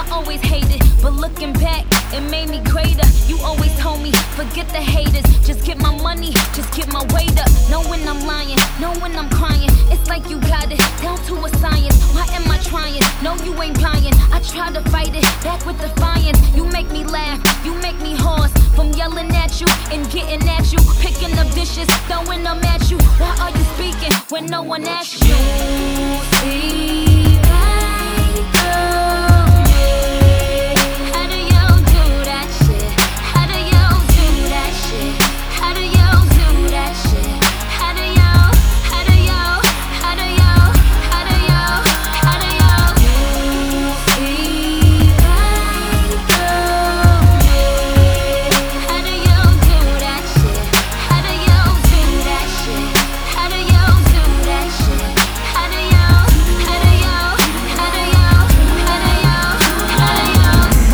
always hated, but looking back, it made me greater. You always told me, forget the haters, just get my money, just get my weight up. Know when I'm lying, know when I'm crying. It's like you got it down to a science. Why am I trying? No, you ain't lying. I try to fight it back with defiance. You make me laugh, you make me hoarse from yelling at you and getting at you, picking up dishes, throwing them at you. Why are you speaking when no one asks you? See right through me. How do you do that shit? How do you do that shit? How do you do that shit? How do you? How do you? How do you? How do you? How do you? See right through me. How do you do that shit? How do you do that shit? How do you do that shit? How do you? How do you? How do you? How do you? How do you?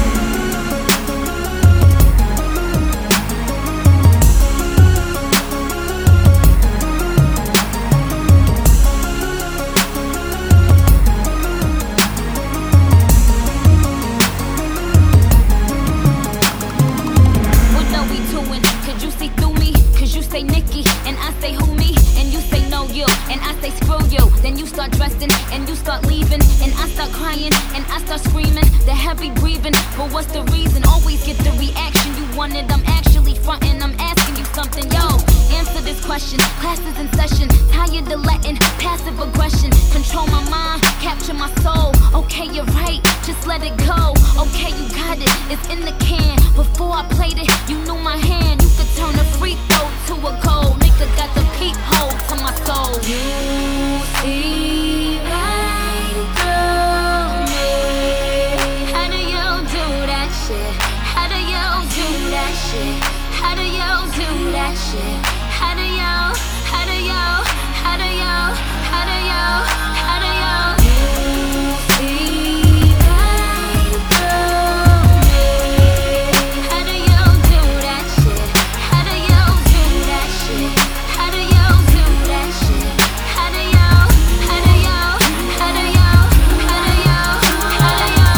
What are we doing? Could you see through me? Cause you say Nikki, and I say who me? And you say no you, and I say screw you. Then you start dressing, and you start leaving, and I start crying, and I start screaming. The heavy breathing, but what's the reason? Always get the reaction you wanted. I'm actually fronting, I'm asking you something, yo. Answer this question, class is in session. Tired of letting passive aggression control my mind, capture my soul. Okay, you're right, just let it go. Okay, you got it, it's in the can. Before I played it, you knew my hand. You could turn a free throw to a goal. Nigga got the peephole to my soul. You see right through me. How do you do that shit? How do you do that shit? How do you do that shit? How do you? How do you? How do you? How do you? How do you? You see right through me. How do you do that shit? How do you do that shit? How do you do that shit? How do you? How do you? How do you? How do you? How do you?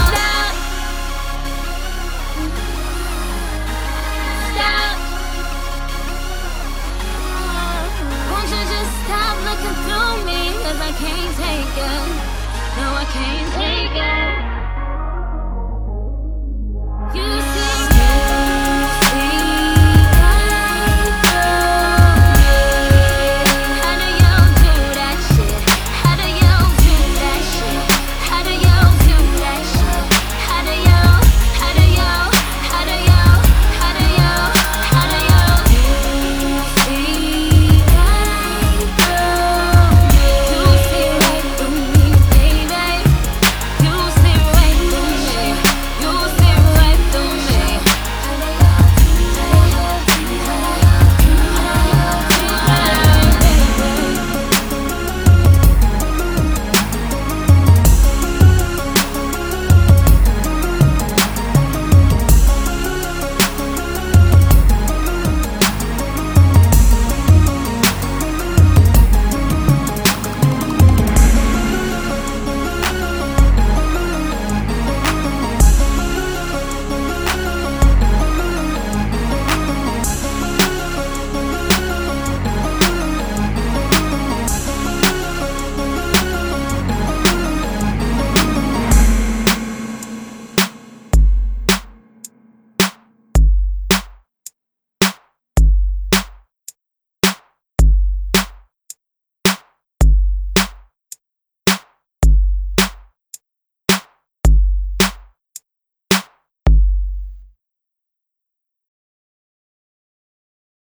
Stop. Won't you just stop looking through me? Cause I can't take it. No, I can't take it.